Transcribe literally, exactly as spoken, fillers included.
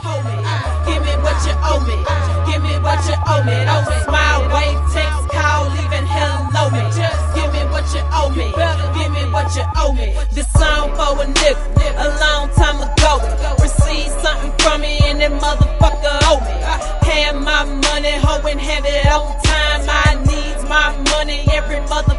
Give me what you owe me. Give me what you owe me. Don't smile, wave, text, call, even hello me. Just give me what you owe me. Give me what you owe me. This song for a nigga a long time ago. Received something from me and that motherfucker owe me. Had my money, hoe, and have it on time. I need my money every mother